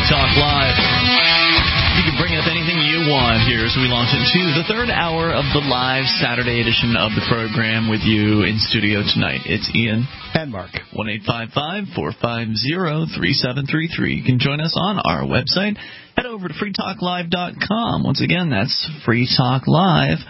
Talk Live. You can bring up anything you want here as we launch into the third hour of the live Saturday edition of the program with you in studio tonight. It's Ian. And Mark. 1-855-450-3733. You can join us on our website. Head over to freetalklive.com. Once again, that's freetalklive.com,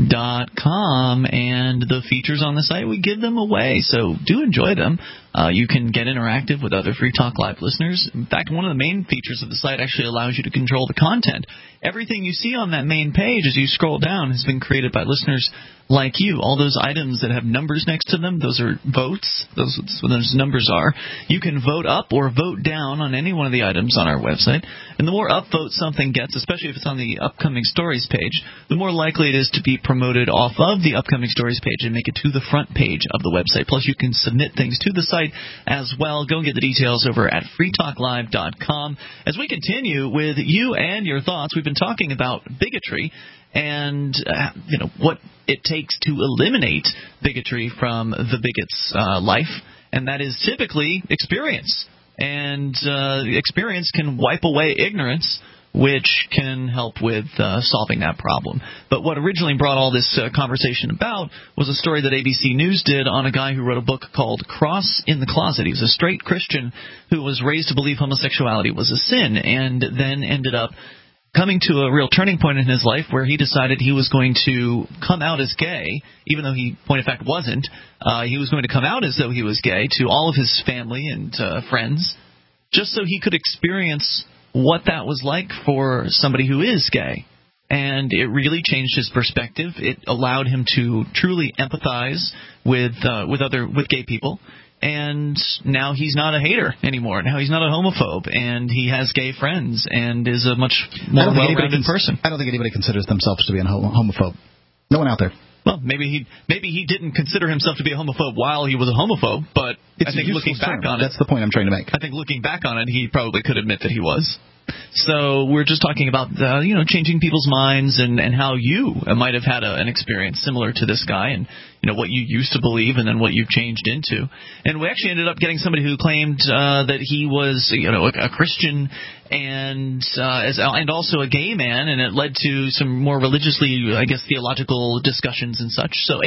and the features on the site, we give them away, so do enjoy them. You can get interactive with other Free Talk Live listeners. In fact, one of the main features of the site actually allows you to control the content. Everything you see on that main page as you scroll down has been created by listeners like you. All those items that have numbers next to them, those are votes. Those numbers are. You can vote up or vote down on any one of the items on our website. And the more upvotes something gets, especially if it's on the upcoming stories page, the more likely it is to be promoted off of the upcoming stories page and make it to the front page of the website. Plus, you can submit things to the site as well. Go and get the details over at freetalklive.com. As we continue with you and your thoughts, we've been talking about bigotry and what it takes to eliminate bigotry from the bigot's life, and that is typically experience. And experience can wipe away ignorance, which can help with solving that problem. But what originally brought all this conversation about was a story that ABC News did on a guy who wrote a book called Cross in the Closet. He was a straight Christian who was raised to believe homosexuality was a sin, and then ended up coming to a real turning point in his life where he decided he was going to come out as gay, even though he, point of fact, wasn't. He was going to come out as though he was gay to all of his family and friends, just so he could experience what that was like for somebody who is gay. And it really changed his perspective. It allowed him to truly empathize with gay people. And now he's not a hater anymore. Now he's not a homophobe, and he has gay friends and is a much more well-rounded person. I don't think anybody considers themselves to be a homophobe. No one out there. Well, maybe he didn't consider himself to be a homophobe while he was a homophobe, but I think looking back on it, that's the point I'm trying to make. I think looking back on it, he probably could admit that he was. So we're just talking about changing people's minds and how you might have had an experience similar to this guy, and what you used to believe and then what you've changed into. And we actually ended up getting somebody who claimed that he was a Christian and also a gay man, and it led to some more religiously, I guess, theological discussions and such. So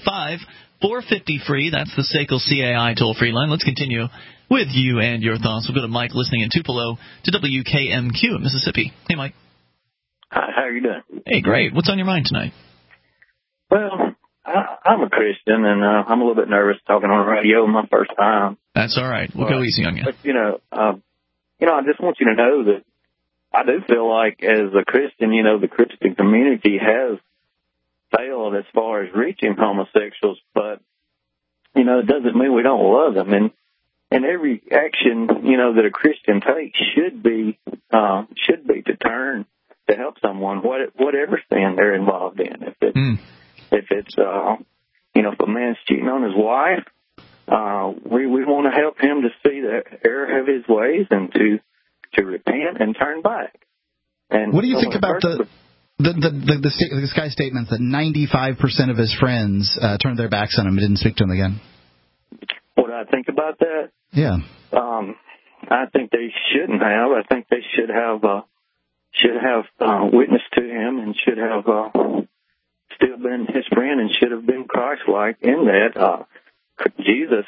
855-450-FREE, that's the SACL CAI toll-free line. Let's continue with you and your thoughts. We'll go to Mike listening in Tupelo to WKMQ in Mississippi. Hey, Mike. Hi, how are you doing? Hey, great. What's on your mind tonight? Well, I'm a Christian, and I'm a little bit nervous talking on the radio my first time. That's all right. We'll go easy on you. But, I just want you to know that I do feel like as a Christian, the Christian community has failed as far as reaching homosexuals, but, it doesn't mean we don't love them. And every action, that a Christian takes should be to turn to help someone, whatever sin they're involved in. If it's if a man's cheating on his wife, we want to help him to see the error of his ways and to repent and turn back. And what do you think about this guy's statements that 95% of his friends turned their backs on him and didn't speak to him again? What do I think about that? Yeah. I think they shouldn't have. I think they should have witnessed to him and should have still been his friend and should have been Christ-like in that. Jesus,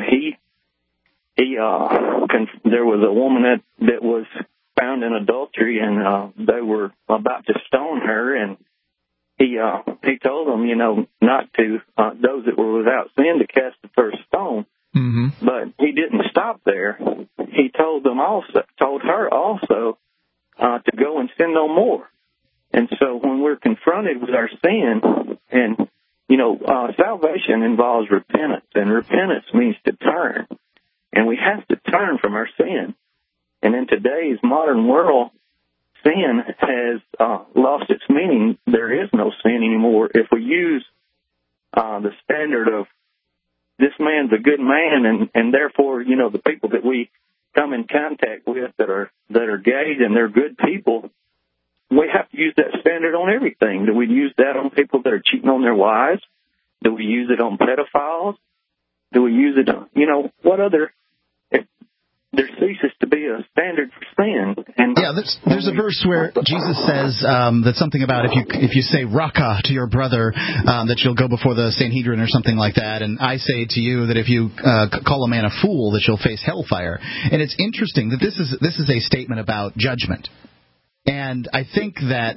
there was a woman that was found in adultery, and they were about to stone her, and he told them, not to those that were without sin to cast the first stone. Mm-hmm. But he didn't stop there. He told her also to go and sin no more. And so when we're confronted with our sin, and salvation involves repentance, and repentance means to turn, and we have to turn from our sin. And in today's modern world, sin has lost its meaning. There is no sin anymore. If we use the standard of this man's a good man, and therefore, the people that we come in contact with that are gay and they're good people, we have to use that standard on everything. Do we use that on people that are cheating on their wives? Do we use it on pedophiles? Do we use it on, what other? there ceases to be a standard for sin. And there's a verse where Jesus says that something about if you say raka to your brother, that you'll go before the Sanhedrin or something like that. And I say to you that if you call a man a fool, that you'll face hellfire. And it's interesting that this is a statement about judgment. And I think that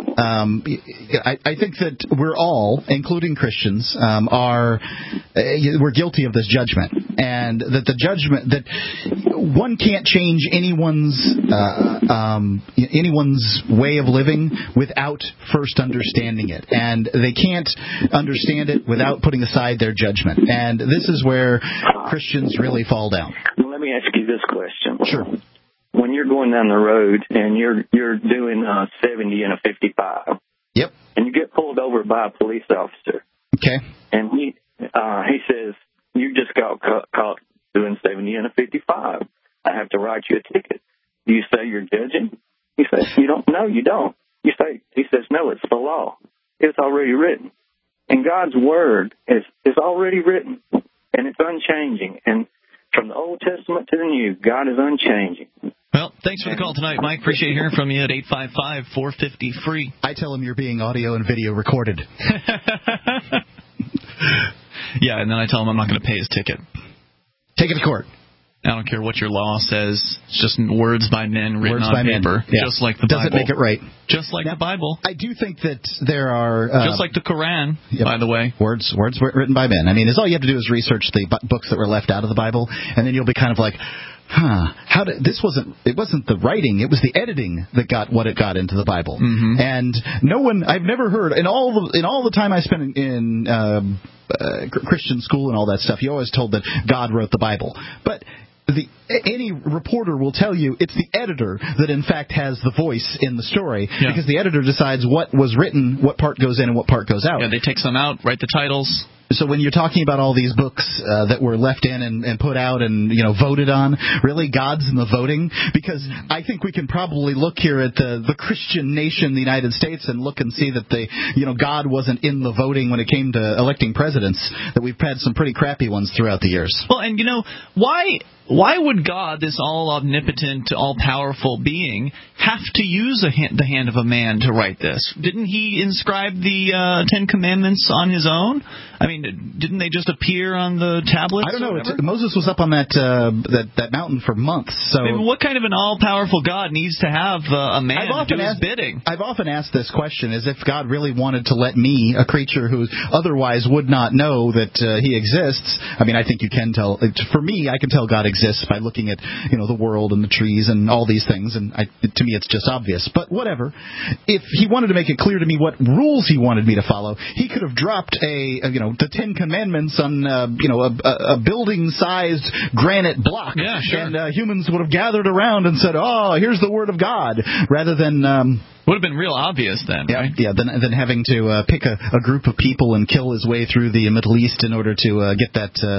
we're all, including Christians, we're guilty of this judgment, and that the judgment that one can't change anyone's way of living without first understanding it, and they can't understand it without putting aside their judgment. And this is where Christians really fall down. Let me ask you this question. Sure. When you're going down the road and you're doing 70 and a 55, yep, and you get pulled over by a police officer, okay, and he says you just got caught doing 70 and a 55, I have to write you a ticket. Do you say you're judging? He says you don't. No, you don't. He says no, it's the law. It's already written, and God's word is already written, and it's unchanging. And from the Old Testament to the New, God is unchanging. Well, thanks for the call tonight, Mike. Appreciate hearing from you at 855-450-FREE. I tell him you're being audio and video recorded. Yeah, and then I tell him I'm not going to pay his ticket. Take it to court. I don't care what your law says. It's just words by men written on paper. Yeah. Just like the Bible. Doesn't make it right. Just like the Bible. I do think that there are... just like the Quran, by the way. Words written by men. I mean, all you have to do is research the books that were left out of the Bible, and then you'll be kind of like... it wasn't the writing, it was the editing that got what it got into the Bible. Mm-hmm. And I've never heard, in all the time I spent in Christian school and all that stuff, you always told that God wrote the Bible. But any reporter will tell you it's the editor that in fact has the voice in the story, because the editor decides what was written, what part goes in and what part goes out. Yeah, they take some out, write the titles. So when you're talking about all these books that were left in and put out and voted on, really God's in the voting? Because I think we can probably look here at the Christian nation, the United States, and look and see that God wasn't in the voting when it came to electing presidents. That we've had some pretty crappy ones throughout the years. Well, and why would God, this all-omnipotent, all-powerful being, have to use the hand of a man to write this? Didn't he inscribe the Ten Commandments on his own? I mean, didn't they just appear on the tablets? I don't know. Moses was up on that mountain for months. So, I mean, what kind of an all-powerful God needs to have a man do his bidding? I've often asked this question: is if God really wanted to let me, a creature who otherwise would not know that he exists. I mean, I think you can tell. For me, I can tell God exists by looking at the world and the trees and all these things, and to me, it's just obvious. But whatever. If he wanted to make it clear to me what rules he wanted me to follow, he could have dropped the Ten Commandments on a building-sized granite block, and humans would have gathered around and said, "Oh, here's the Word of God," rather than would have been real obvious then, right? Yeah, than having to pick a group of people and kill his way through the Middle East in order to get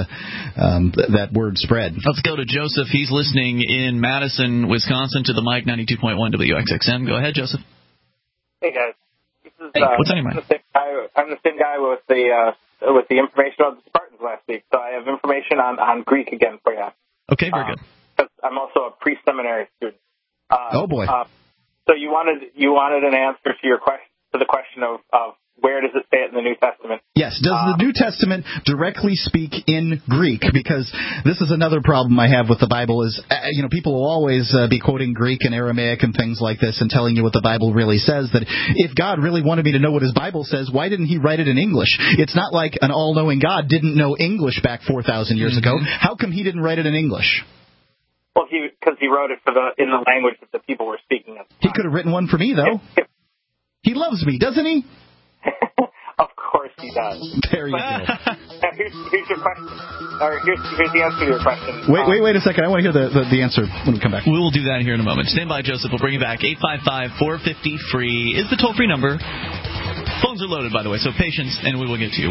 that word spread. Let's go to Joseph. He's listening in Madison, Wisconsin, to the Mike 92.1 WXXM. Go ahead, Joseph. Hey guys, this is what's on your mind? I'm the same guy with the information on the Spartans last week, so I have information on Greek again for you. Okay, very good. 'Cause I'm also a pre-seminary student. Oh boy. So you wanted an answer to the question of where does it say it in the New Testament? Yes. Does the New Testament directly speak in Greek? Because this is another problem I have with the Bible is, people will always be quoting Greek and Aramaic and things like this and telling you what the Bible really says. That if God really wanted me to know what his Bible says, why didn't he write it in English? It's not like an all-knowing God didn't know English back 4,000 years ago. How come he didn't write it in English? Well, because he wrote it in the language that the people were speaking at the time. He could have written one for me, though. He loves me, doesn't he? Of course he does. There you go. Now, here's your question. Or here's the answer to your question. Wait a second. I want to hear the answer when we come back. We will do that here in a moment. Stand by, Joseph. We'll bring you back. 855-450-FREE is the toll-free number. Phones are loaded, by the way, so patience, and we will get to you.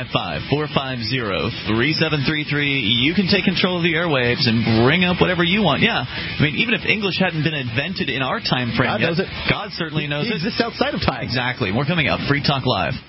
1-855-450-3733. You can take control of the airwaves and bring up whatever you want. Yeah. I mean, even if English hadn't been invented in our time frame God knows it. God certainly knows it. It exists outside of time. Exactly. More coming up. Free Talk Live.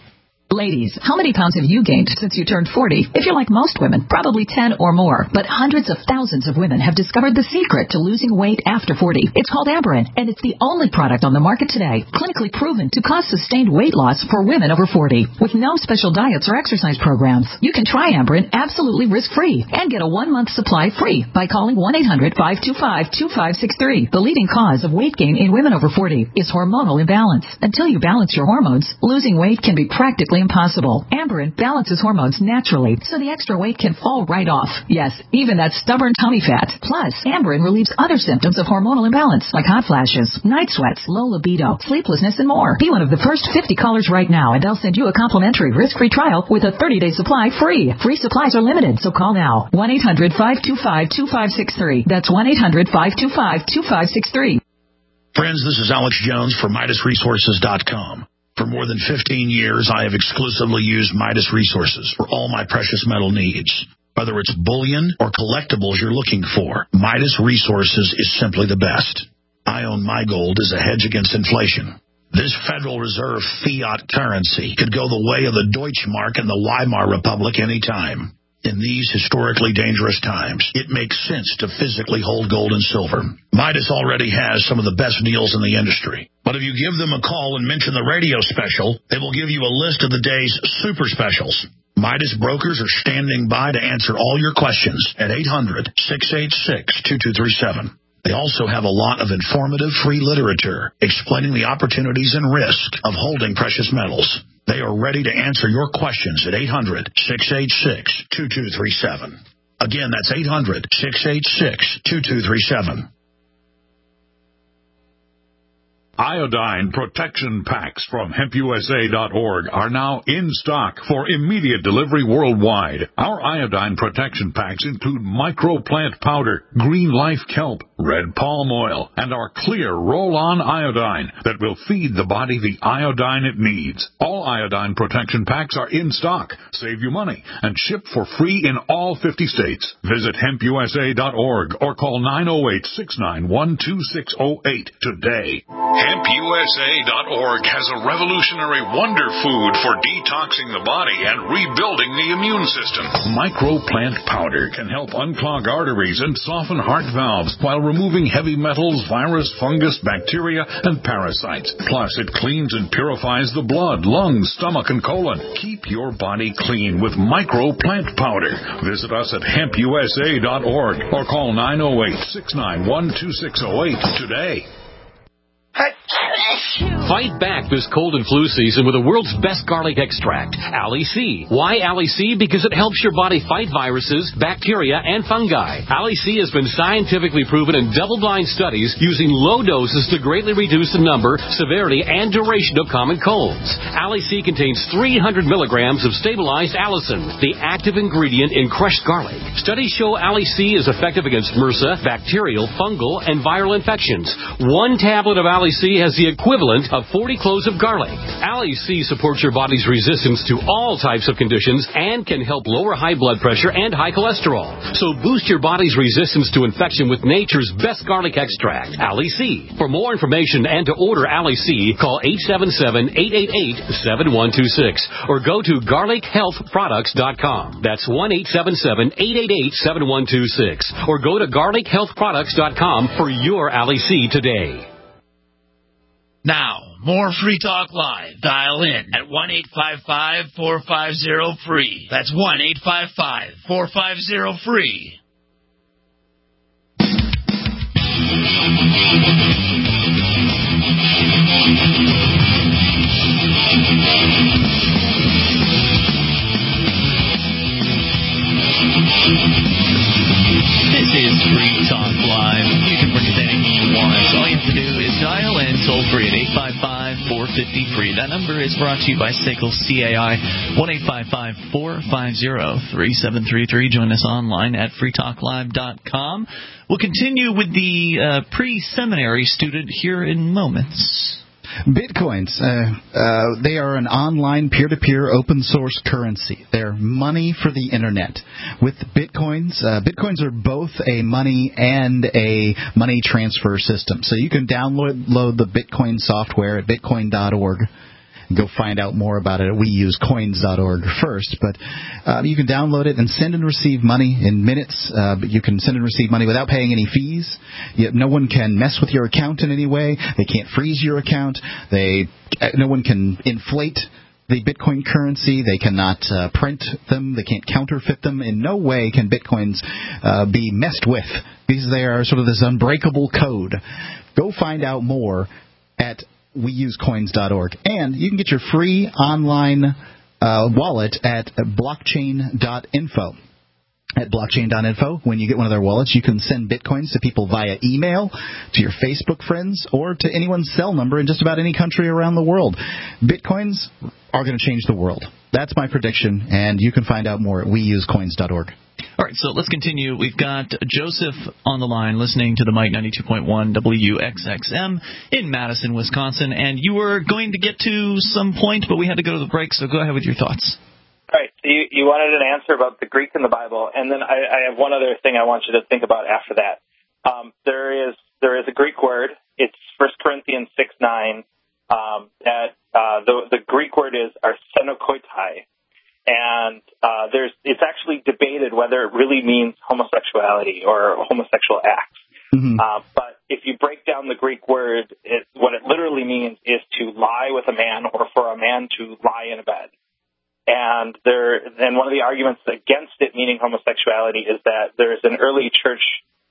Ladies, how many pounds have you gained since you turned 40? If you're like most women, probably 10 or more. But hundreds of thousands of women have discovered the secret to losing weight after 40. It's called Amberen, and it's the only product on the market today clinically proven to cause sustained weight loss for women over 40. With no special diets or exercise programs, you can try Amberen absolutely risk-free and get a 1-month supply free by calling 1-800-525-2563. The leading cause of weight gain in women over 40 is hormonal imbalance. Until you balance your hormones, losing weight can be practically impossible. Amberen balances hormones naturally, so the extra weight can fall right off. Yes, even that stubborn tummy fat. Plus, Amberen relieves other symptoms of hormonal imbalance, like hot flashes, night sweats, low libido, sleeplessness, and more. Be one of the first 50 callers right now, and they'll send you a complimentary risk-free trial with a 30-day supply free. Free supplies are limited, so call now. 1-800-525-2563. That's 1-800-525-2563. Friends, this is Alex Jones for MidasResources.com. For more than 15 years, I have exclusively used Midas Resources for all my precious metal needs. Whether it's bullion or collectibles you're looking for, Midas Resources is simply the best. I own my gold as a hedge against inflation. This Federal Reserve fiat currency could go the way of the Deutschmark and the Weimar Republic any time. In these historically dangerous times, it makes sense to physically hold gold and silver. Midas already has some of the best deals in the industry. But if you give them a call and mention the radio special, they will give you a list of the day's super specials. Midas brokers are standing by to answer all your questions at 800-686-2237. They also have a lot of informative free literature explaining the opportunities and risk of holding precious metals. They are ready to answer your questions at 800-686-2237. Again, that's 800-686-2237. Iodine protection packs from HempUSA.org are now in stock for immediate delivery worldwide. Our iodine protection packs include microplant powder, green life kelp, red palm oil, and our clear roll-on iodine that will feed the body the iodine it needs. All iodine protection packs are in stock, save you money, and ship for free in all 50 states. Visit HempUSA.org or call 908-691-2608 today. HempUSA.org has a revolutionary wonder food for detoxing the body and rebuilding the immune system. Microplant powder can help unclog arteries and soften heart valves while removing heavy metals, virus, fungus, bacteria, and parasites. Plus, it cleans and purifies the blood, lungs, stomach, and colon. Keep your body clean with Microplant powder. Visit us at HempUSA.org or call 908-691-2608 today. Fight back this cold and flu season with the world's best garlic extract, Ali C. Why Ali C? Because it helps your body fight viruses, bacteria, and fungi. Ali C has been scientifically proven in double-blind studies using low doses to greatly reduce the number, severity, and duration of common colds. Ali C contains 300 milligrams of stabilized allicin, the active ingredient in crushed garlic. Studies show Ali C is effective against MRSA, bacterial, fungal, and viral infections. One tablet of Ali C has the equivalent of 40 cloves of garlic. Ali C supports your body's resistance to all types of conditions and can help lower high blood pressure and high cholesterol. So boost your body's resistance to infection with nature's best garlic extract, Ali C. For more information and to order Ali C, call 877-888-7126 or go to garlichealthproducts.com. That's 1-877-888-7126 or go to garlichealthproducts.com for your Ali C today. Now, more Free Talk Live. Dial in at 1-855-450-FREE. That's 1-855-450-FREE. This is Free Talk Live. You can bring us anything you want. All you have to do is dial in toll free at 855-450-FREE. That number is brought to you by Staples CAI, 1-855-450-3733. Join us online at freetalklive.com. We'll continue with the pre-seminary student here in moments. Bitcoins, they are an online peer-to-peer open source currency. They're money for the internet. With Bitcoins, Bitcoins are both a money and a money transfer system. So you can download the Bitcoin software at bitcoin.org. Go find out more about it at weusecoins.org first. But you can download it and send and receive money in minutes. But you can send and receive money without paying any fees. Yet no one can mess with your account in any way. They can't freeze your account. No one can inflate the Bitcoin currency. They cannot print them. They can't counterfeit them. In no way can Bitcoins be messed with, because they are sort of this unbreakable code. Go find out more at weusecoins.org. And you can get your free online wallet at blockchain.info. At blockchain.info, when you get one of their wallets, you can send Bitcoins to people via email, to your Facebook friends, or to anyone's cell number in just about any country around the world. Bitcoins are going to change the world. That's my prediction, and you can find out more at weusecoins.org. All right, so let's continue. We've got Joseph on the line listening to the Mike 92.1 WXXM in Madison, Wisconsin, and you were going to get to some point, but we had to go to the break, so go ahead with your thoughts. All right, so you wanted an answer about the Greek in the Bible, and then I have one other thing I want you to think about after that. There is a Greek word. It's 1 Corinthians 6:9. The Greek word is arsenokoitai, and it's actually debated whether it really means homosexuality or homosexual acts. Mm-hmm. But if you break down the Greek word, what it literally means is to lie with a man, or for a man to lie in a bed. And one of the arguments against it meaning homosexuality is that there's an early church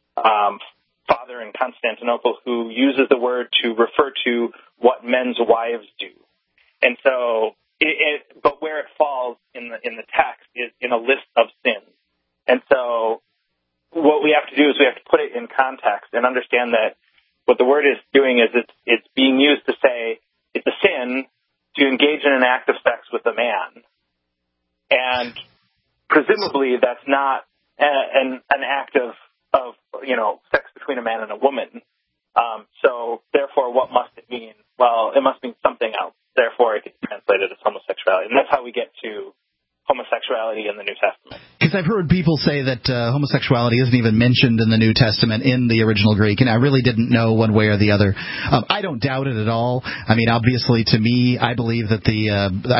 father in Constantinople who uses the word to refer to what men's wives do. And so, but where it falls in the text is in a list of sins. And so, what we have to do is we have to put it in context and understand that what the word is doing is it's being used to say it's a sin to engage in an act of sex with a man. And presumably that's not an act of sex between a man and a woman. So therefore, what must it mean? Well, it must mean something else. Therefore, it gets translated as homosexuality. And that's how we get to homosexuality in the New Testament. Because I've heard people say that homosexuality isn't even mentioned in the New Testament in the original Greek, and I really didn't know one way or the other. I don't doubt it at all. I mean, obviously, to me, I believe that the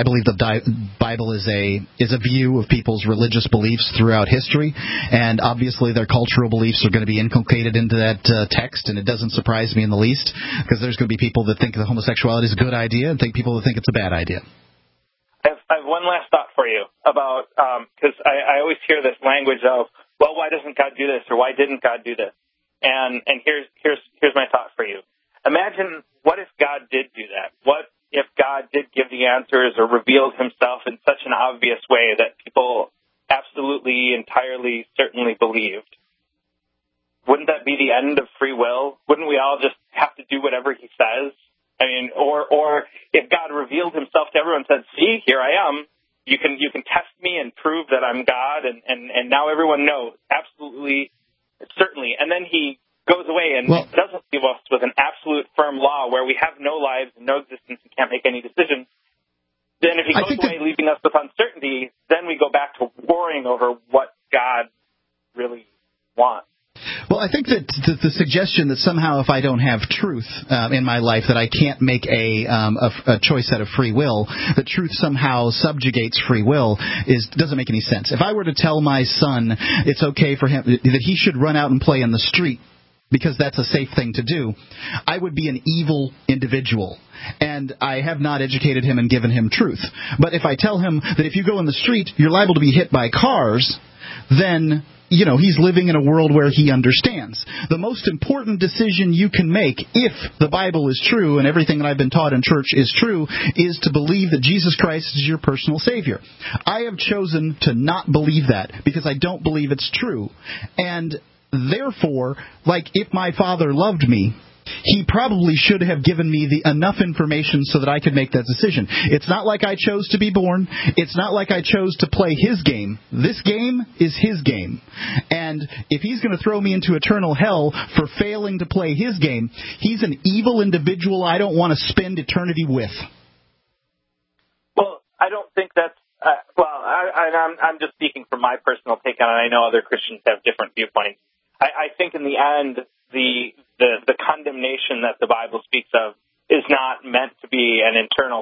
Bible is a view of people's religious beliefs throughout history, and obviously their cultural beliefs are going to be inculcated into that text, and it doesn't surprise me in the least, because there's going to be people that think that homosexuality is a good idea and people that think it's a bad idea. I have one last thought for you about, because I always hear this language of, well, why doesn't God do this, or why didn't God do this? And here's my thought for you. Imagine, what if God did do that? What if God did give the answers or revealed himself in such an obvious way that people absolutely, entirely, certainly believed? Wouldn't that be the end of free will? Wouldn't we all just have to do whatever he says? I mean, or if God revealed himself to everyone and said, see, here I am, you can test me and prove that I'm God, and now everyone knows, absolutely, certainly. And then he goes away and doesn't leave us with an absolute firm law where we have no lives, no existence, and can't make any decisions. Then if he goes away leaving us with uncertainty, then we go back to worrying over what God really wants. Well, I think that the suggestion that somehow if I don't have truth in my life that I can't make a choice out of free will, that truth somehow subjugates free will doesn't make any sense. If I were to tell my son it's okay for him that he should run out and play in the street because that's a safe thing to do, I would be an evil individual. And I have not educated him and given him truth. But if I tell him that if you go in the street, you're liable to be hit by cars, then he's living in a world where he understands. The most important decision you can make, if the Bible is true and everything that I've been taught in church is true, is to believe that Jesus Christ is your personal Savior. I have chosen to not believe that because I don't believe it's true. And therefore, if my father loved me, he probably should have given me enough information so that I could make that decision. It's not like I chose to be born. It's not like I chose to play his game. This game is his game. And if he's going to throw me into eternal hell for failing to play his game, he's an evil individual I don't want to spend eternity with. Well, I don't think that's... I'm just speaking from my personal take on it. I know other Christians have different viewpoints. I think in the end, the condemnation that the Bible speaks of is not meant to be an eternal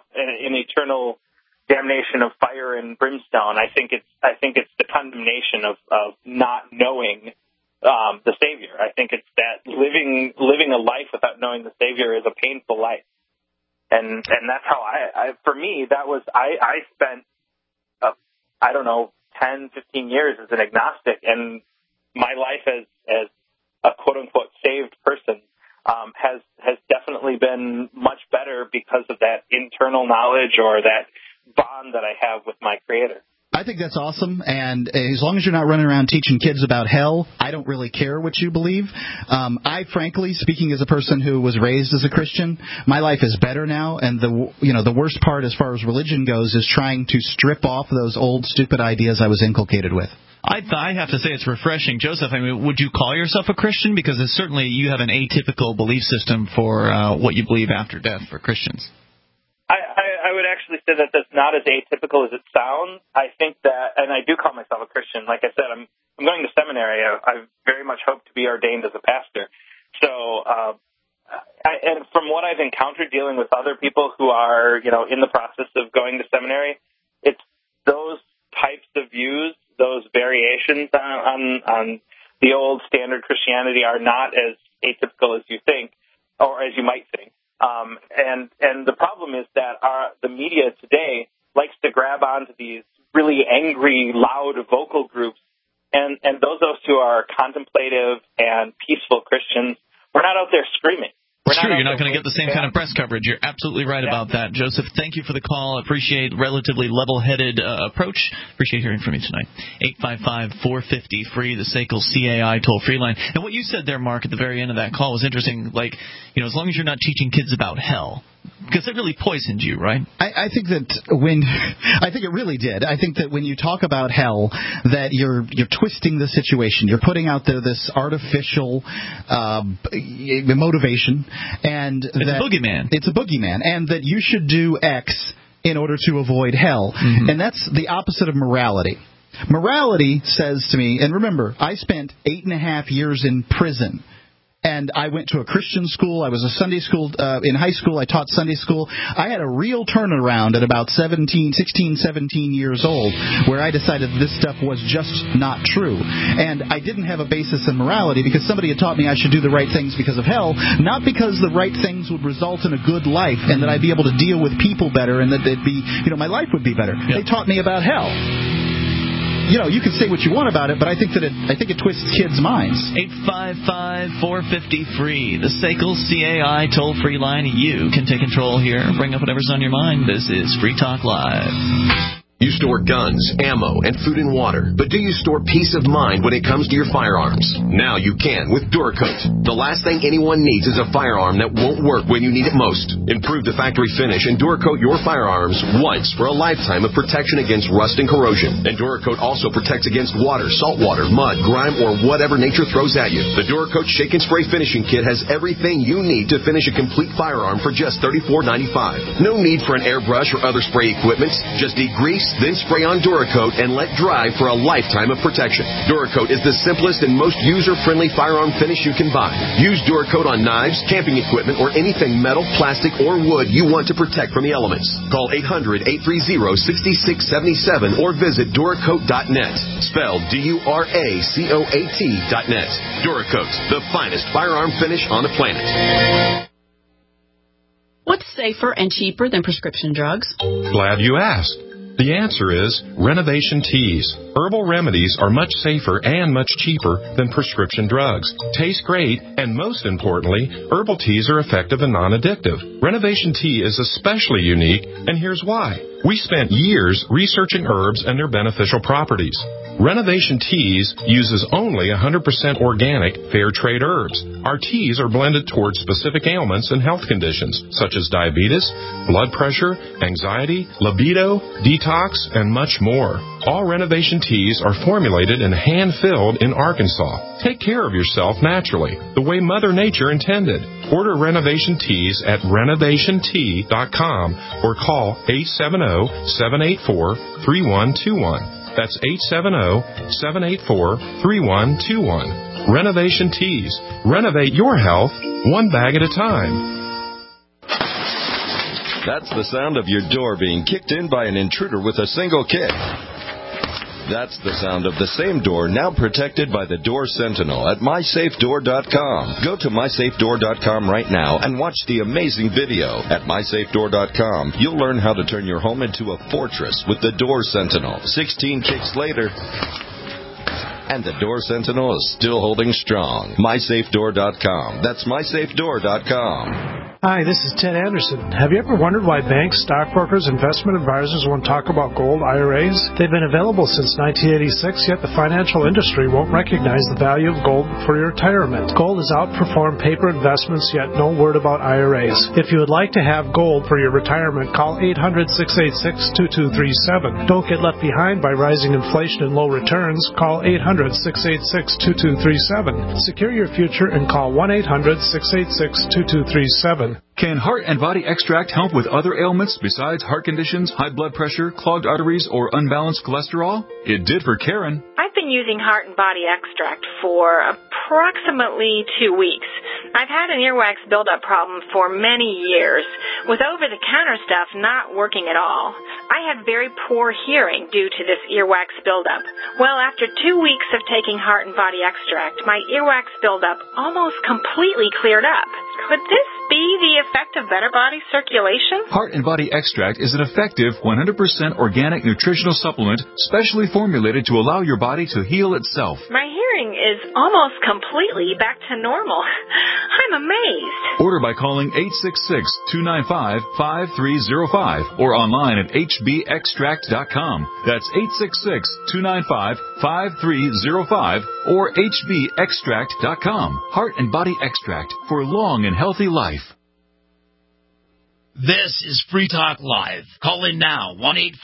damnation of fire and brimstone. I think it's the condemnation of not knowing the Savior. I think it's that living a life without knowing the Savior is a painful life. And that's how for me, that was, I spent, 10, 15 years as an agnostic, and my life as a quote-unquote saved person has definitely been much better because of that internal knowledge or that bond that I have with my Creator. I think that's awesome, and as long as you're not running around teaching kids about hell, I don't really care what you believe. I, frankly, speaking as a person who was raised as a Christian, my life is better now, and the worst part as far as religion goes is trying to strip off those old, stupid ideas I was inculcated with. I have to say it's refreshing. Joseph, I mean, would you call yourself a Christian? Because certainly you have an atypical belief system for what you believe after death for Christians. I would actually say that that's not as atypical as it sounds. I think that, and I do call myself a Christian. Like I said, I'm going to seminary. I very much hope to be ordained as a pastor. So, and from what I've encountered dealing with other people who are, in the process of going to seminary, it's those types of views, those variations on the old standard Christianity are not as atypical as you think, or as you might think. And the problem is that the media today likes to grab onto these really angry, loud vocal groups, and those of us who are contemplative and peaceful Christians, we're not out there screaming. It's true. You're not going to get the same kind of press coverage. You're absolutely right about that. Joseph, thank you for the call. Appreciate relatively level-headed approach. Appreciate hearing from you tonight. 855-450-FREE, the SACL CAI toll-free line. And what you said there, Mark, at the very end of that call was interesting. Like, as long as you're not teaching kids about hell, because it really poisoned you, right? I think that I think it really did. I think that when you talk about hell, that you're twisting the situation. You're putting out there this artificial motivation, and it's a boogeyman. It's a boogeyman, and that you should do X in order to avoid hell, and that's the opposite of morality. Morality says to me, and remember, I spent 8.5 years in prison. And I went to a Christian school. I was a Sunday school. In high school, I taught Sunday school. I had a real turnaround at about 16, 17 years old, where I decided this stuff was just not true. And I didn't have a basis in morality because somebody had taught me I should do the right things because of hell, not because the right things would result in a good life and that I'd be able to deal with people better and that it'd be, my life would be better. Yep. They taught me about hell. You can say what you want about it, but I think it twists kids' minds. 855-450-FREE, the SACL CAI toll-free line. You can take control here. Bring up whatever's on your mind. This is Free Talk Live. You store guns, ammo, and food and water, but do you store peace of mind when it comes to your firearms? Now you can with Duracoat. The last thing anyone needs is a firearm that won't work when you need it most. Improve the factory finish and Duracoat your firearms once for a lifetime of protection against rust and corrosion. And Duracoat also protects against water, salt water, mud, grime, or whatever nature throws at you. The Duracoat Shake and Spray Finishing Kit has everything you need to finish a complete firearm for just $34.95. No need for an airbrush or other spray equipment. Just degrease, then spray on Duracoat and let dry for a lifetime of protection. Duracoat is the simplest and most user-friendly firearm finish you can buy. Use Duracoat on knives, camping equipment, or anything metal, plastic, or wood you want to protect from the elements. Call 800-830-6677 or visit Duracoat.net. Spelled Duracoat.net. Duracoat, the finest firearm finish on the planet. What's safer and cheaper than prescription drugs? Glad you asked. The answer is Renovation Teas. Herbal remedies are much safer and much cheaper than prescription drugs. Taste great, and most importantly, herbal teas are effective and non-addictive. Renovation Tea is especially unique, and here's why. We spent years researching herbs and their beneficial properties. Renovation Teas uses only 100% organic, fair trade herbs. Our teas are blended towards specific ailments and health conditions, such as diabetes, blood pressure, anxiety, libido, detox, and much more. All Renovation Teas are formulated and hand-filled in Arkansas. Take care of yourself naturally, the way Mother Nature intended. Order Renovation Teas at renovationtea.com or call 870-784-3121. That's 870-784-3121. Renovation Teas. Renovate your health one bag at a time. That's the sound of your door being kicked in by an intruder with a single kick. That's the sound of the same door now protected by the Door Sentinel at MySafeDoor.com. Go to MySafeDoor.com right now and watch the amazing video. At MySafeDoor.com, you'll learn how to turn your home into a fortress with the Door Sentinel. 16 kicks later, and the Door Sentinel is still holding strong. MySafeDoor.com. That's MySafeDoor.com. Hi, this is Ted Anderson. Have you ever wondered why banks, stockbrokers, investment advisors won't talk about gold IRAs? They've been available since 1986, yet the financial industry won't recognize the value of gold for your retirement. Gold has outperformed paper investments, yet no word about IRAs. If you would like to have gold for your retirement, call 800-686-2237. Don't get left behind by rising inflation and low returns. Call 800-686-2237. Secure your future and call 1-800-686-2237. Can Heart and Body Extract help with other ailments besides heart conditions, high blood pressure, clogged arteries, or unbalanced cholesterol? It did for Karen. I've been using Heart and Body Extract for approximately 2 weeks. I've had an earwax buildup problem for many years, with over-the-counter stuff not working at all. I had very poor hearing due to this earwax buildup. Well, after 2 weeks of taking Heart and Body Extract, my earwax buildup almost completely cleared up. Could this be the effect of better body circulation? Heart and Body Extract is an effective 100% organic nutritional supplement specially formulated to allow your body to heal itself. My hearing is almost completely back to normal. I'm amazed. Order by calling 866-295-5305 or online at hbextract.com. That's 866-295-5305 or hbextract.com. Heart and Body Extract for long and healthy life. This is Free Talk Live. Call in now,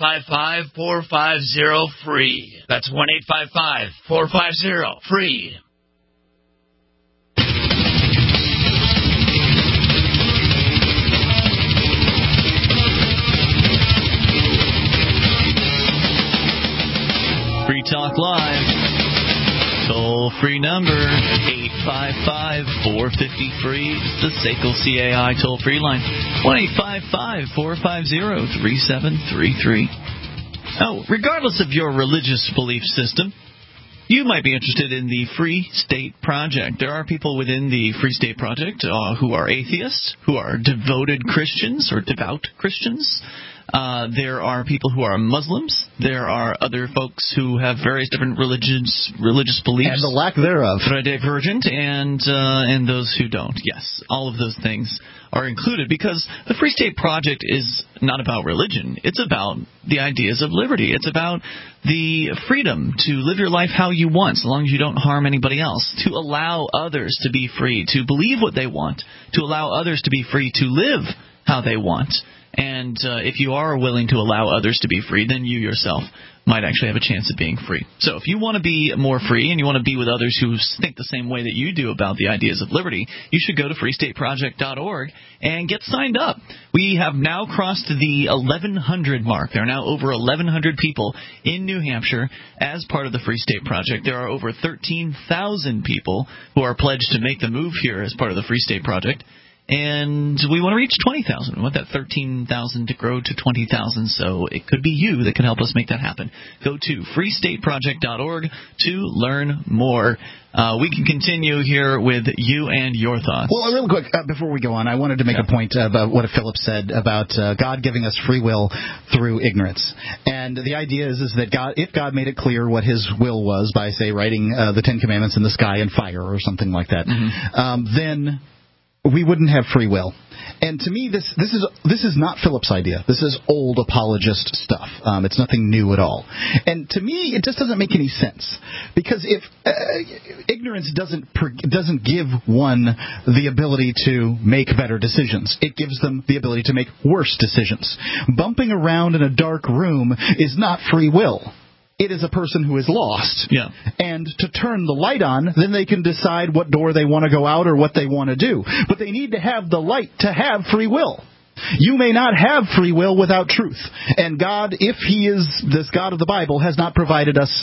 1-855-450-FREE. That's 1-855-450-FREE. Free Talk Live. Toll-free number, 855-450-FREE. It's the SACL CAI toll-free line, 1-855-450-3733. Oh, regardless of your religious belief system, you might be interested in the Free State Project. There are people within the Free State Project who are atheists, who are devoted Christians or devout Christians. There are people who are Muslims. There are other folks who have various different religious beliefs. And the lack thereof. Divergent, and those who don't. Yes, all of those things are included because the Free State Project is not about religion. It's about the ideas of liberty. It's about the freedom to live your life how you want, so long as you don't harm anybody else, to allow others to be free, to believe what they want, to allow others to be free to live how they want. And if you are willing to allow others to be free, then you yourself might actually have a chance of being free. So if you want to be more free and you want to be with others who think the same way that you do about the ideas of liberty, you should go to freestateproject.org and get signed up. We have now crossed the 1,100 mark. There are now over 1,100 people in New Hampshire as part of the Free State Project. There are over 13,000 people who are pledged to make the move here as part of the Free State Project. And we want to reach 20,000. We want that 13,000 to grow to 20,000, so it could be you that can help us make that happen. Go to freestateproject.org to learn more. We can continue here with you and your thoughts. Well, real quick, before we go on, I wanted to make a point about what Philip said about God giving us free will through ignorance. And the idea is that God, if God made it clear what his will was by, say, writing the Ten Commandments in the sky and fire or something like that, then we wouldn't have free will. And to me, this is not Philip's idea. This is old apologist stuff. It's nothing new at all. And to me, it just doesn't make any sense. Because if ignorance doesn't give one the ability to make better decisions, it gives them the ability to make worse decisions. Bumping around in a dark room is not free will. It is a person who is lost. Yeah. And to turn the light on, then they can decide what door they want to go out or what they want to do. But they need to have the light to have free will. You may not have free will without truth. And God, if he is this God of the Bible, has not provided us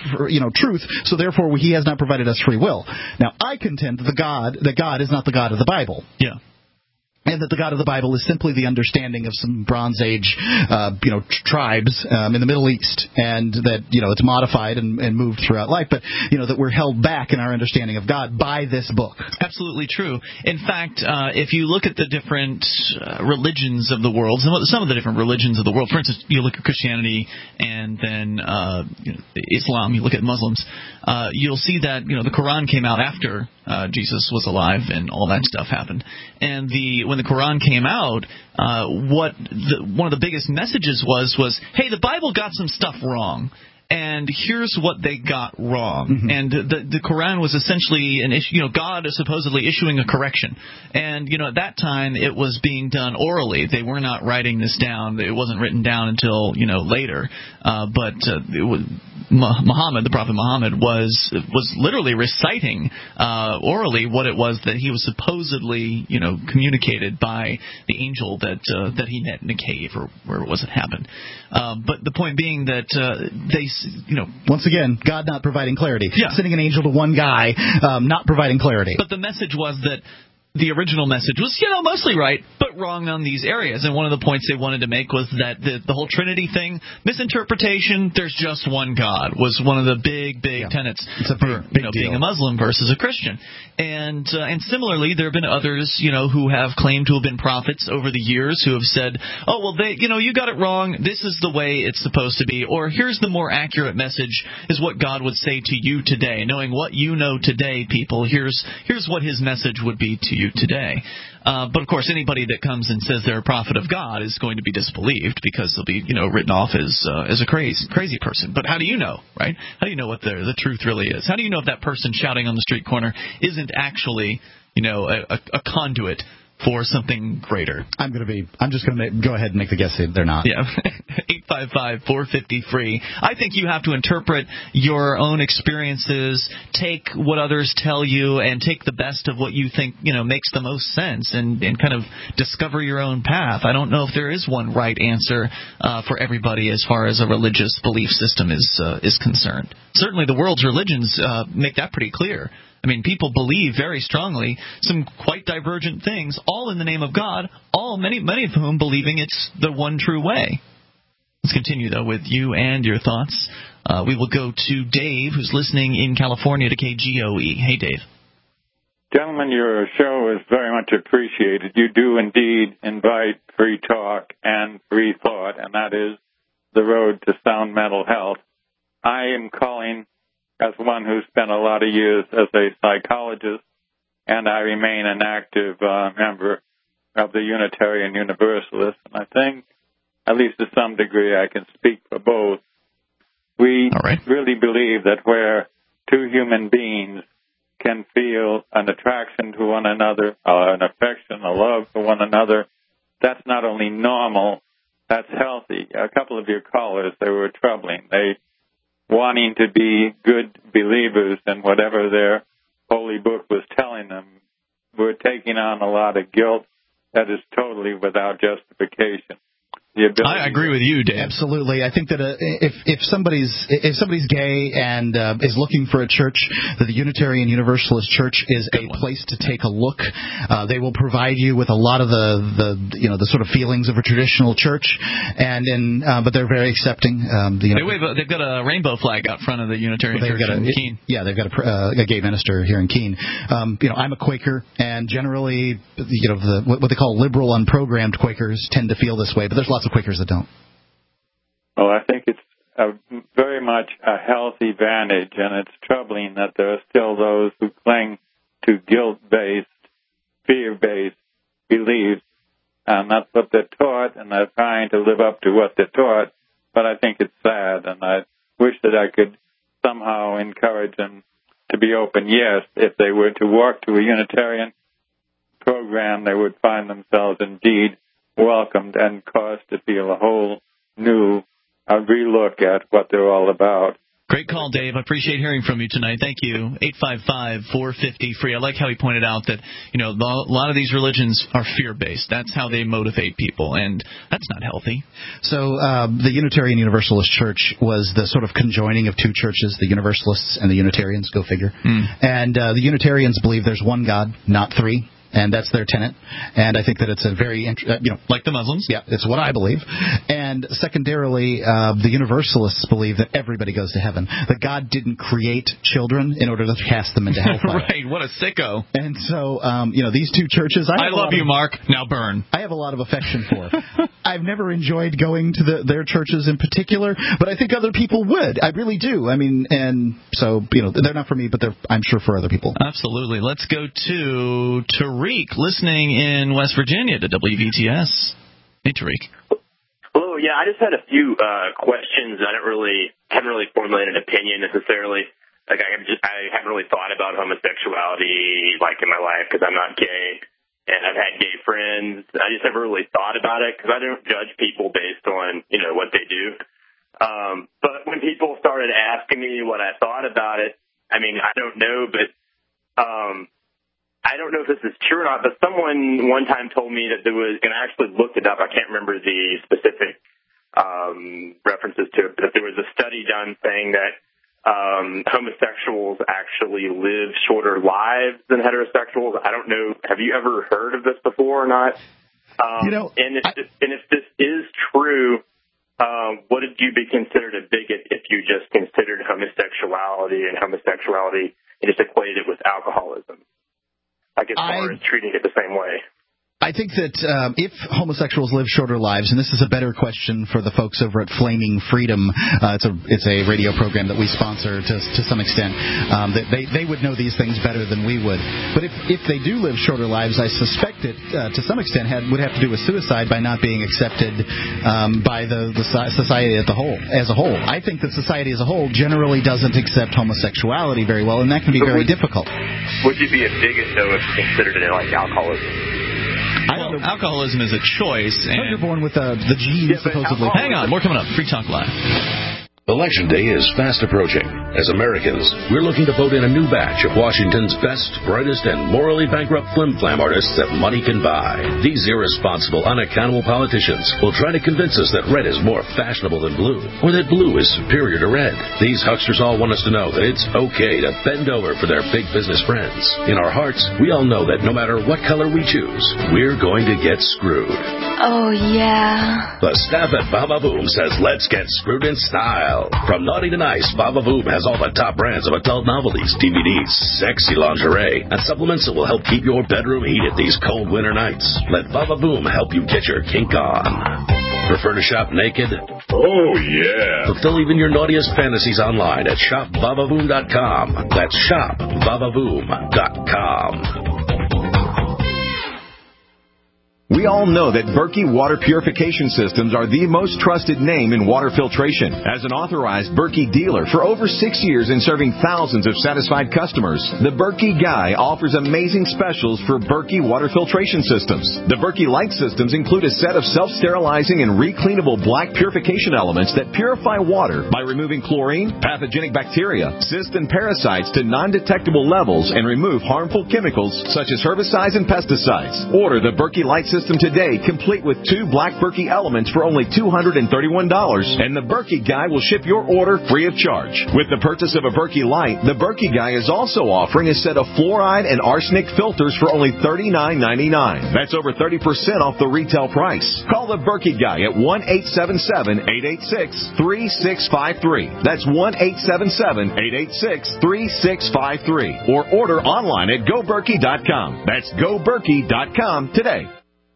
truth, so therefore he has not provided us free will. Now, I contend that God is not the God of the Bible. Yeah. and that the God of the Bible is simply the understanding of some Bronze Age, tribes in the Middle East, and that it's modified and moved throughout life, but that we're held back in our understanding of God by this book. Absolutely true. In fact, if you look at the different religions of the world, some of the different religions of the world, for instance, you look at Christianity and then Islam, you look at Muslims, you'll see that the Quran came out after Jesus was alive and all that stuff happened. And when the Quran came out, one of the biggest messages was, hey, the Bible got some stuff wrong. And here's what they got wrong. Mm-hmm. And the Quran was essentially an issue. God is supposedly issuing a correction. And at that time it was being done orally. They were not writing this down. It wasn't written down until later. But Muhammad, the Prophet Muhammad, was literally reciting orally what it was that he was supposedly communicated by the angel that he met in a cave or where was it happened. But the point being that they. Once again, God not providing clarity. Yeah. Sending an angel to one guy, not providing clarity. But the message was that the original message was, mostly right, but wrong on these areas. And one of the points they wanted to make was that the whole Trinity thing, misinterpretation, there's just one God, was one of the big tenets for being a Muslim versus a Christian. And similarly, there have been others, who have claimed to have been prophets over the years who have said, oh, well, you got it wrong. This is the way it's supposed to be. Or here's the more accurate message is what God would say to you today. Knowing what you know today, people, here's what his message would be to you today. But of course, anybody that comes and says they're a prophet of God is going to be disbelieved because they'll be, written off as a crazy person. But how do you know, right? How do you know what the truth really is? How do you know if that person shouting on the street corner isn't actually, a conduit for something greater? I'm just going to go ahead and make the guess that they're not. Yeah. 855-450-FREE. I think you have to interpret your own experiences, take what others tell you, and take the best of what you think, makes the most sense, and kind of discover your own path. I don't know if there is one right answer for everybody as far as a religious belief system is concerned. Certainly the world's religions make that pretty clear. I mean, people believe very strongly some quite divergent things, all in the name of God, many of whom believing it's the one true way. Let's continue, though, with you and your thoughts. We will go to Dave, who's listening in California to KGOE. Hey, Dave. Gentlemen, your show is very much appreciated. You do indeed invite free talk and free thought, and that is the road to sound mental health. I am calling as one who spent a lot of years as a psychologist, and I remain an active member of the Unitarian Universalists, and I think, at least to some degree, I can speak for both. We really believe that where two human beings can feel an attraction to one another, an affection, a love for one another, that's not only normal, that's healthy. A couple of your callers, they were troubling. They wanting to be good believers in whatever their holy book was telling them, were taking on a lot of guilt that is totally without justification. I agree with you, Dave. Absolutely. I think that if somebody's gay and is looking for a church, that the Unitarian Universalist Church is a place to take a look. They will provide you with a lot of the sort of feelings of a traditional church, but they're very accepting. They've got a rainbow flag out front of the Unitarian Church in Keene. Yeah, they've got a gay minister here in Keene. I'm a Quaker, and generally, what they call liberal, unprogrammed Quakers tend to feel this way, but there's lots of Quakers that don't. Well, I think it's very much a healthy vantage, and it's troubling that there are still those who cling to guilt-based, fear-based beliefs, and that's what they're taught, and they're trying to live up to what they're taught, but I think it's sad, and I wish that I could somehow encourage them to be open. Yes, if they were to walk to a Unitarian program, they would find themselves indeed welcomed and caused to feel a whole new relook at what they're all about. Great call, Dave. I appreciate hearing from you tonight. Thank you. 855-450-FREE. I like how he pointed out that, a lot of these religions are fear-based. That's how they motivate people, and that's not healthy. So the Unitarian Universalist Church was the sort of conjoining of two churches, the Universalists and the Unitarians, go figure. And the Unitarians believe there's one God, not three. and that's their tenet. And I think that it's a very, like the Muslims. Yeah, it's what I believe. And secondarily, the Universalists believe that everybody goes to heaven. That God didn't create children in order to cast them into hellfire. Right, what a sicko. And so, these two churches... I love you, Mark. Now burn. I have a lot of affection for. I've never enjoyed going to their churches in particular, but I think other people would. I really do. I mean, and so, they're not for me, but they're, I'm sure, for other people. Absolutely. Let's go to Tariq, listening in West Virginia to WVTS. Hey, Tariq. Hello. Yeah, I just had a few questions. I haven't really formulated an opinion necessarily. Like I haven't really thought about homosexuality like in my life because I'm not gay, and I've had gay friends. I just never really thought about it because I don't judge people based on what they do. But when people started asking me what I thought about it, I mean, I don't know, but I don't know if this is true or not. But someone one time told me that there was, and I actually looked it up. I can't remember the specific references to it, but there was a study done saying that homosexuals actually live shorter lives than heterosexuals. I don't know. Have you ever heard of this before or not? And if this is true, would you be considered a bigot if you just considered homosexuality and just equated it with alcoholism? Like as far as treating it the same way. I think that if homosexuals live shorter lives, and this is a better question for the folks over at Flaming Freedom, it's a radio program that we sponsor to some extent, that they would know these things better than we would. But if they do live shorter lives, I suspect it to some extent would have to do with suicide by not being accepted by the society as a whole. I think that society as a whole generally doesn't accept homosexuality very well, and that can be very difficult. Would you be a bigot, though, if you considered it like alcoholism? Well, alcoholism is a choice. And you're born with the genes, supposedly. Hang on, more coming up. Free Talk Live. Election day is fast approaching. As Americans, we're looking to vote in a new batch of Washington's best, brightest, and morally bankrupt flim-flam artists that money can buy. These irresponsible, unaccountable politicians will try to convince us that red is more fashionable than blue, or that blue is superior to red. These hucksters all want us to know that it's okay to bend over for their big business friends. In our hearts, we all know that no matter what color we choose, we're going to get screwed. Oh, yeah. The staff at Baba Boom says let's get screwed in style. From naughty to nice, Baba Boom has all the top brands of adult novelties, DVDs, sexy lingerie, and supplements that will help keep your bedroom heated these cold winter nights. Let Baba Boom help you get your kink on. Prefer to shop naked? Oh, yeah. Fulfill even your naughtiest fantasies online at shopbababoom.com. That's shopbababoom.com. We all know that Berkey Water Purification Systems are the most trusted name in water filtration. As an authorized Berkey dealer for over 6 years and serving thousands of satisfied customers, the Berkey Guy offers amazing specials for Berkey Water Filtration Systems. The Berkey Light Systems include a set of self-sterilizing and recleanable black purification elements that purify water by removing chlorine, pathogenic bacteria, cysts, and parasites to non-detectable levels and remove harmful chemicals such as herbicides and pesticides. Order the Berkey Light System today, complete with 2 black Berkey elements for only $231, and the Berkey Guy will ship your order free of charge. With the purchase of a Berkey Light, the Berkey Guy is also offering a set of fluoride and arsenic filters for only $39.99. That's over 30% off the retail price. Call the Berkey Guy at 1-877-886-3653. That's 1-877-886-3653. Or order online at GoBerkey.com. That's GoBerkey.com today.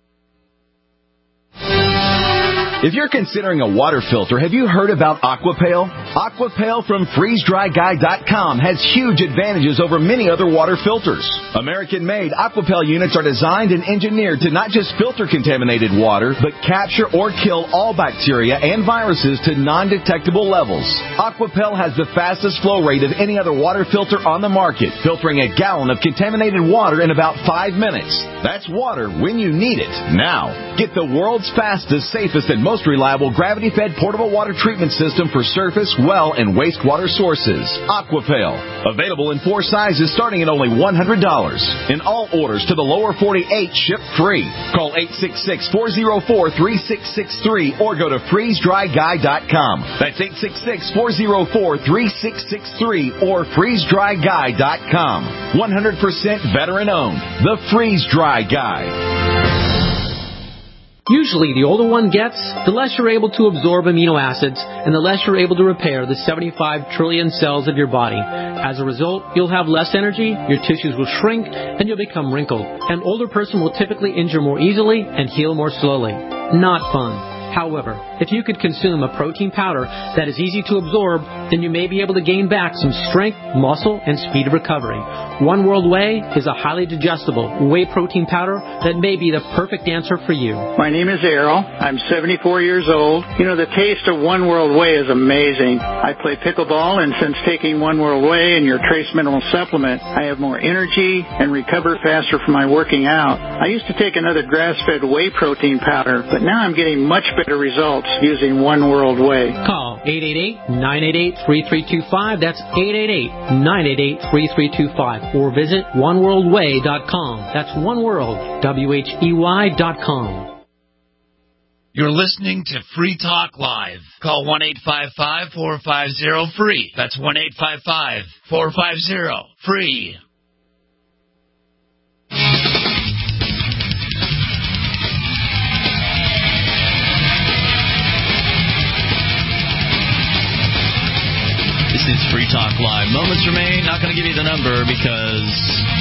If you're considering a water filter, have you heard about Aquapail? Aquapail from FreezeDryGuy.com has huge advantages over many other water filters. American-made Aquapail units are designed and engineered to not just filter contaminated water, but capture or kill all bacteria and viruses to non-detectable levels. Aquapail has the fastest flow rate of any other water filter on the market, filtering a gallon of contaminated water in about 5 minutes. That's water when you need it. Now, get the world's fastest, safest, and most reliable gravity-fed portable water treatment system for surface, well and wastewater sources. Aquafel. Available in 4 sizes starting at only $100. In all orders to the lower 48 ship free. Call 866-404-3663 or go to freezedryguy.com. That's 866-404-3663 or freezedryguy.com. 100% veteran owned. The Freeze Dry Guy. Usually, the older one gets, the less you're able to absorb amino acids, and the less you're able to repair the 75 trillion cells of your body. As a result, you'll have less energy, your tissues will shrink, and you'll become wrinkled. An older person will typically injure more easily and heal more slowly. Not fun. However, if you could consume a protein powder that is easy to absorb, then you may be able to gain back some strength, muscle, and speed of recovery. One World Whey is a highly digestible whey protein powder that may be the perfect answer for you. My name is Errol. I'm 74 years old. You know, the taste of One World Whey is amazing. I play pickleball, and since taking One World Whey and your trace mineral supplement, I have more energy and recover faster from my working out. I used to take another grass-fed whey protein powder, but now I'm getting much better results using One World Whey. Call 888-988-3325. That's 888-988-3325. Or visit oneworldwhey.com. That's oneworld, WHEY.com. You're listening to Free Talk Live. Call 1-855-450-FREE. That's 1-855-450-FREE. This is Free Talk Live. Moments remain. Not going to give you the number because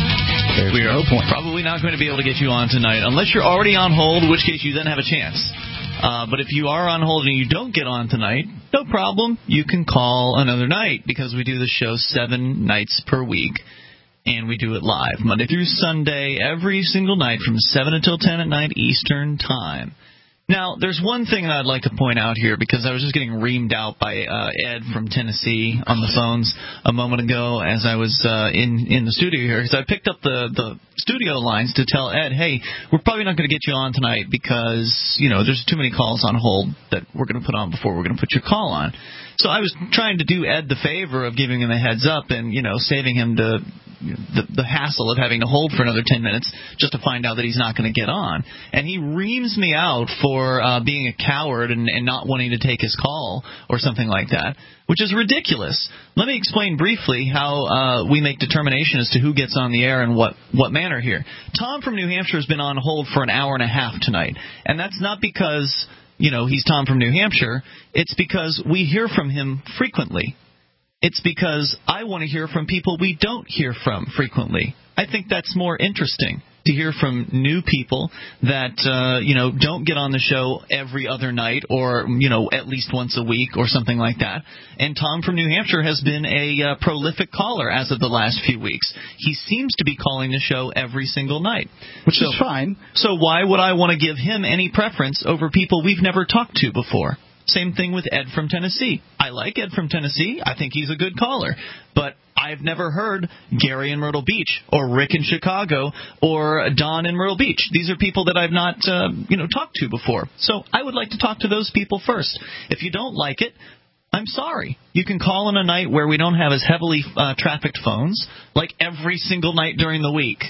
we are probably not going to be able to get you on tonight unless you're already on hold, in which case you then have a chance. But if you are on hold and you don't get on tonight, no problem. You can call another night because we do the show 7 nights per week. And we do it live, Monday through Sunday, every single night from 7 until 10 at night Eastern Time. Now, there's one thing that I'd like to point out here because I was just getting reamed out by Ed from Tennessee on the phones a moment ago as I was in the studio here because I picked up the studio lines to tell Ed, hey, we're probably not going to get you on tonight because, you know, there's too many calls on hold that we're going to put on before we're going to put your call on. So I was trying to do Ed the favor of giving him a heads up and, you know, saving him the hassle of having to hold for another 10 minutes just to find out that he's not going to get on. And he reams me out for being a coward and not wanting to take his call or something like that, which is ridiculous. Let me explain briefly how we make determination as to who gets on the air and what manner here. Tom from New Hampshire has been on hold for an hour and a half tonight, and that's not because, you know, he's Tom from New Hampshire. It's because we hear from him frequently. It's because I want to hear from people we don't hear from frequently. I think that's more interesting to hear from new people that, you know, don't get on the show every other night or, you know, at least once a week or something like that. And Tom from New Hampshire has been a prolific caller as of the last few weeks. He seems to be calling the show every single night. Which is fine. So why would I want to give him any preference over people we've never talked to before? Same thing with Ed from Tennessee. I like Ed from Tennessee. I think he's a good caller. But I've never heard Gary in Myrtle Beach or Rick in Chicago or Don in Myrtle Beach. These are people that I've not, talked to before. So I would like to talk to those people first. If you don't like it, I'm sorry. You can call on a night where we don't have as heavily trafficked phones, like every single night during the week.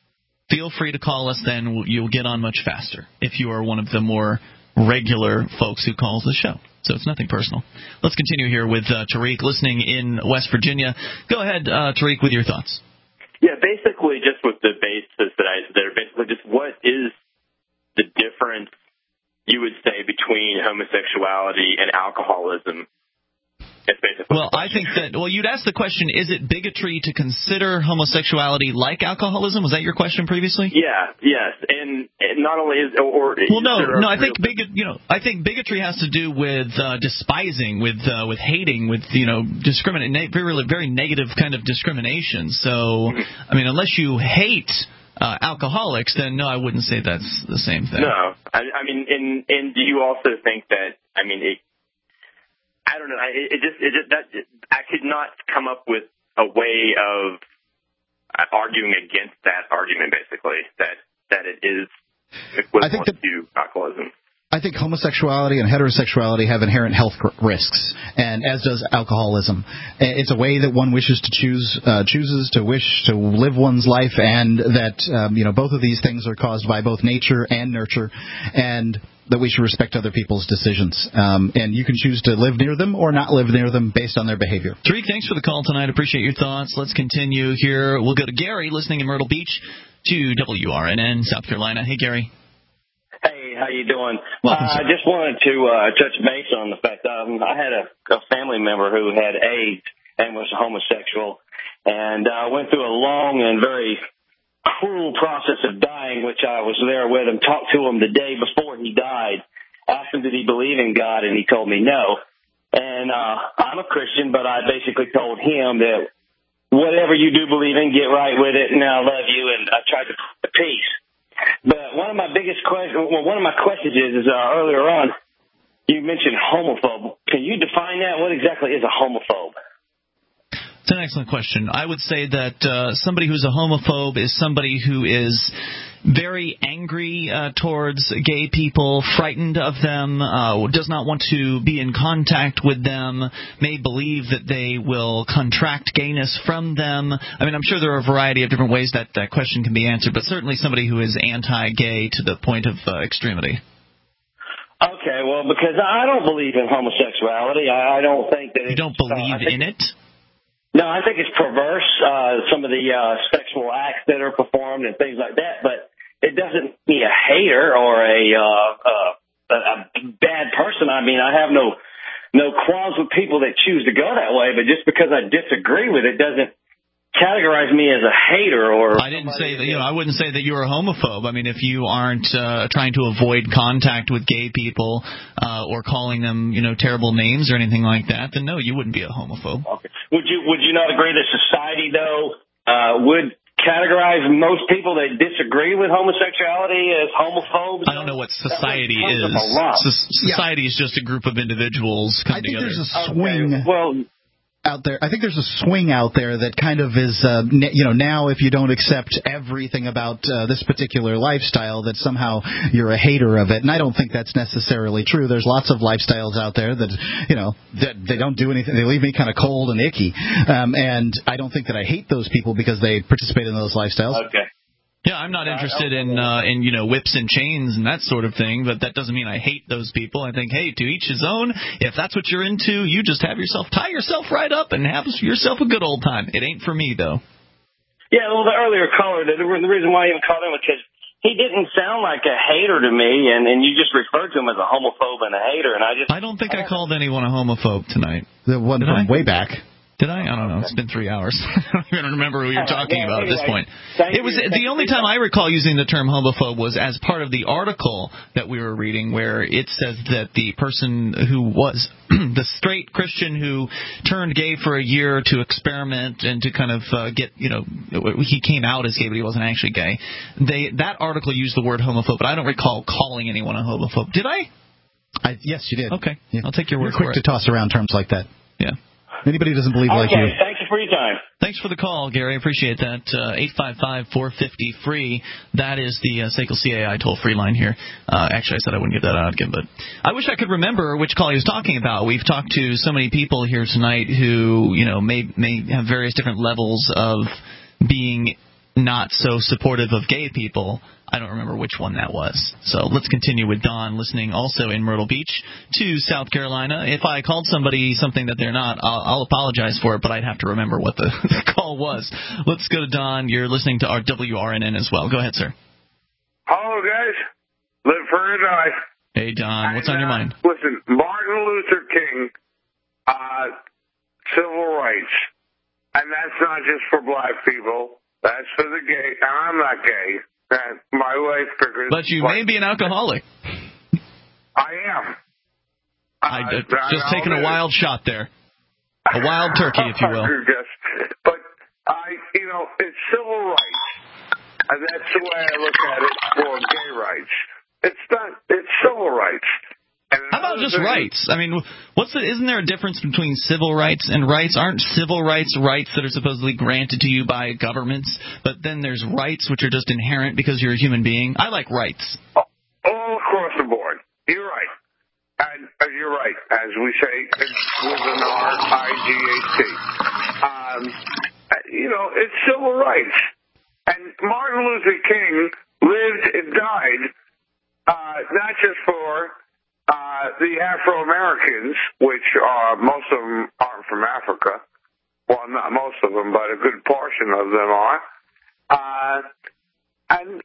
Feel free to call us then. You'll get on much faster if you are one of the more regular folks who calls the show. So it's nothing personal. Let's continue here with Tariq listening in West Virginia. Go ahead, Tariq, with your thoughts. Yeah, basically just with the basis that are basically just what is the difference, you would say, between homosexuality and alcoholism? Well, I think that, you'd ask the question, is it bigotry to consider homosexuality like alcoholism? Was that your question previously? Yeah, yes. And not only is, or... Well, no, I think bigotry has to do with despising, with hating, with, very, very negative kind of discrimination. So, I mean, unless you hate alcoholics, then no, I wouldn't say that's the same thing. No. I mean, and do you also think that, I don't know. I could not come up with a way of arguing against that argument. Basically, that it is equivalent to alcoholism. I think homosexuality and heterosexuality have inherent health risks, and as does alcoholism. It's a way that one wishes to chooses to wish to live one's life, and that both of these things are caused by both nature and nurture, and that we should respect other people's decisions. And you can choose to live near them or not live near them based on their behavior. Tariq, thanks for the call tonight. Appreciate your thoughts. Let's continue here. We'll go to Gary, listening in Myrtle Beach, to WRNN, South Carolina. Hey, Gary. Hey, how you doing? Welcome, I just wanted to touch base on the fact I had a family member who had AIDS and was homosexual, and went through a long and very cruel process of dying, which I was there with him, talked to him the day before he died, asked him did he believe in God, and he told me no. And I'm a Christian, but I basically told him that whatever you do believe in, get right with it, and I love you, and I tried to put peace. But one of my questions is earlier on, you mentioned homophobe. Can you define that? What exactly is a homophobe? It's an excellent question. I would say that somebody who's a homophobe is somebody who is very angry towards gay people, frightened of them, does not want to be in contact with them, may believe that they will contract gayness from them. I mean, I'm sure there are a variety of different ways that that question can be answered, but certainly somebody who is anti-gay to the point of extremity. Okay, well, because I don't believe in homosexuality. I don't think that you don't believe in it? No, I think it's perverse, some of the sexual acts that are performed and things like that, but it doesn't make me a hater or a bad person. I mean, I have no qualms with people that choose to go that way, but just because I disagree with it doesn't categorize me as a hater or... I didn't say that, I wouldn't say that you're a homophobe. I mean, if you aren't trying to avoid contact with gay people or calling them, terrible names or anything like that, then no, you wouldn't be a homophobe. Okay. Would you not agree that society, though, would categorize most people that disagree with homosexuality as homophobes? I don't know what society is. Society is just a group of individuals coming together. I think there's a swing out there. I think there's a swing out there that kind of is, now if you don't accept everything about this particular lifestyle, that somehow you're a hater of it. And I don't think that's necessarily true. There's lots of lifestyles out there that, that they don't do anything. They leave me kind of cold and icky. And I don't think that I hate those people because they participate in those lifestyles. Okay. Yeah, I'm not interested in whips and chains and that sort of thing, but that doesn't mean I hate those people. I think, hey, to each his own. If that's what you're into, you just tie yourself right up and have yourself a good old time. It ain't for me, though. Yeah, well, the earlier caller, the reason why I even called him was because he didn't sound like a hater to me, and you just referred to him as a homophobe and a hater, and I don't think I called anyone a homophobe tonight. The one from way back. Did I? I don't know. It's been 3 hours. I don't even remember who you're talking about at this point. It was the only time I recall using the term homophobe was as part of the article that we were reading, where it says that the person who was the straight Christian who turned gay for a year to experiment and to kind of get, he came out as gay, but he wasn't actually gay. That article used the word homophobe, but I don't recall calling anyone a homophobe. Did I? Yes, you did. Okay. Yeah. I'll take your word for it. You're quick to toss around terms like that. Yeah. Anybody who doesn't believe like you. Thank you for your time. Thanks for the call, Gary. I appreciate that. 855-450-FREE. That is the SACL CAI toll-free line here. Actually, I said I wouldn't give that out again, but I wish I could remember which call he was talking about. We've talked to so many people here tonight who, may have various different levels of being not so supportive of gay people. I don't remember which one that was. So let's continue with Don, listening also in Myrtle Beach to South Carolina. If I called somebody something that they're not, I'll apologize for it, but I'd have to remember what the call was. Let's go to Don. You're listening to our WRNN as well. Go ahead, sir. Hello, guys. Live free or die. Hey, Don. What's on your mind? Listen, Martin Luther King, civil rights. And that's not just for black people. That's for the gay. And I'm not gay. And my wife figures. But you may be an alcoholic. I am. Just taking a wild shot there. A wild turkey, if you will. But it's civil rights. And that's the way I look at it for gay rights. It's civil rights. How about just rights? I mean, isn't there a difference between civil rights and rights? Aren't civil rights that are supposedly granted to you by governments? But then there's rights which are just inherent because you're a human being. I like rights. All across the board. You're right. And you're right. As we say, it's with an R-I-G-H-T. It's civil rights. And Martin Luther King lived and died not just for the Afro-Americans, which most of them aren't from Africa. Well, not most of them, but a good portion of them are. And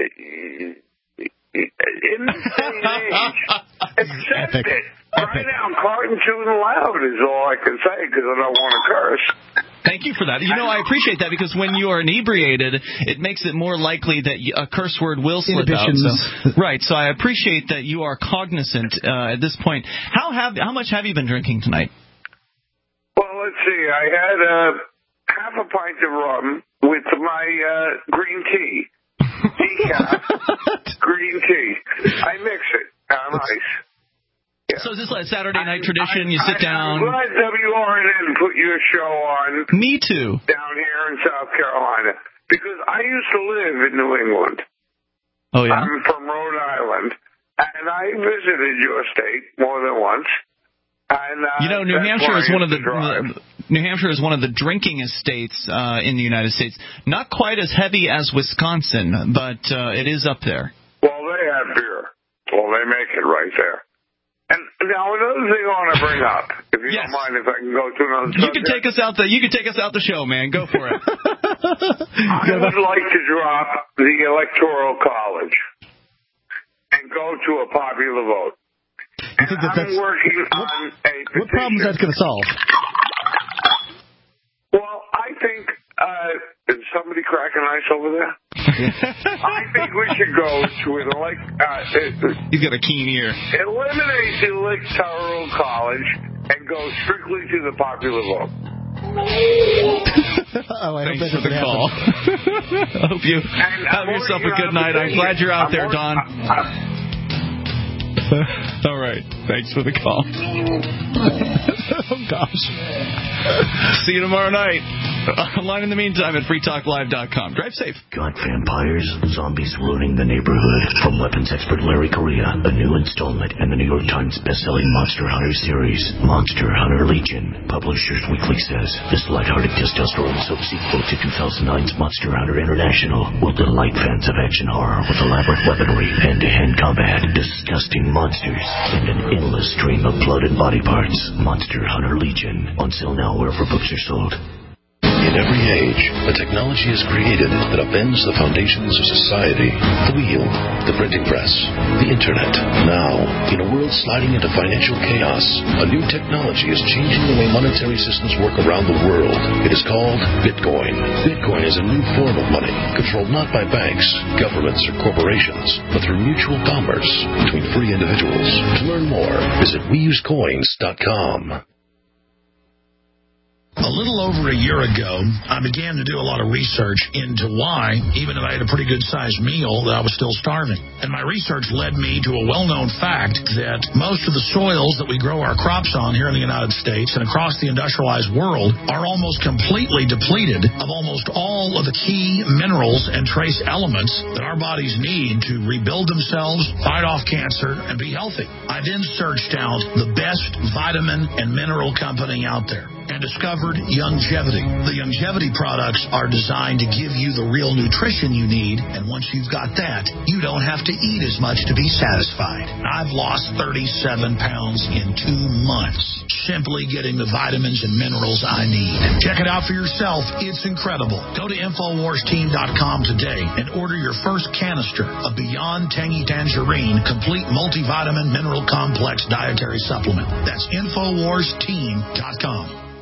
in this day and age, accept it. Cry down, carton chewing loud is all I can say because I don't want to curse. Thank you for that. I appreciate that because when you are inebriated, it makes it more likely that a curse word will slip out. Right. So I appreciate that you are cognizant at this point. How much have you been drinking tonight? Well, let's see. I had half a pint of rum with my green tea. Decaf green tea. I mix it on ice. Yeah. So is this like a Saturday night tradition? You sit down. I'm glad WRNN put your show on. Me too. Down here in South Carolina. Because I used to live in New England. Oh, yeah? I'm from Rhode Island. And I visited your state more than once. And, New Hampshire is one of the New Hampshire is one of the drinkingest states in the United States. Not quite as heavy as Wisconsin, but it is up there. Well, they have beer. Well, they make it right there. And now another thing I want to bring up, if you don't mind, if I can go to another subject. You can take us out the show, man. Go for it. I would like to drop the Electoral College and go to a popular vote. And I'm working on a petition. What problem is that going to solve? Well, I think is somebody cracking ice over there? I think we should go to an He's got a keen ear. Eliminate the Electoral College and go strictly to the popular vote. Thanks for the call. I hope you have yourself a good night. I'm glad you're out there, Don. All right. Thanks for the call. Oh, gosh. See you tomorrow night. Online in the meantime at freetalklive.com. Drive safe. Got vampires, zombies ruining the neighborhood. From weapons expert Larry Correia, a new installment in the New York Times bestselling Monster Hunter series, Monster Hunter Legion. Publishers Weekly says this lighthearted testosterone sub-sequel to 2009's Monster Hunter International will delight fans of action horror with elaborate weaponry, hand-to-hand combat, disgusting monsters, and an endless stream of blood and body parts. Monster Hunter Legion. On sale now wherever books are sold. In every age, a technology is created that upends the foundations of society. The wheel, the printing press, the internet. Now, in a world sliding into financial chaos, a new technology is changing the way monetary systems work around the world. It is called Bitcoin. Bitcoin is a new form of money, controlled not by banks, governments, or corporations, but through mutual commerce between free individuals. To learn more, visit WeUseCoins.com. A little over a year ago, I began to do a lot of research into why, even if I had a pretty good-sized meal, that I was still starving. And my research led me to a well-known fact that most of the soils that we grow our crops on here in the United States and across the industrialized world are almost completely depleted of almost all of the key minerals and trace elements that our bodies need to rebuild themselves, fight off cancer, and be healthy. I then searched out the best vitamin and mineral company out there and discovered Youngevity. The Youngevity products are designed to give you the real nutrition you need, and once you've got that, you don't have to eat as much to be satisfied. I've lost 37 pounds in 2 months, simply getting the vitamins and minerals I need. Check it out for yourself. It's incredible. Go to InfoWarsTeam.com today and order your first canister of Beyond Tangy Tangerine Complete Multivitamin Mineral Complex Dietary Supplement. That's InfoWarsTeam.com.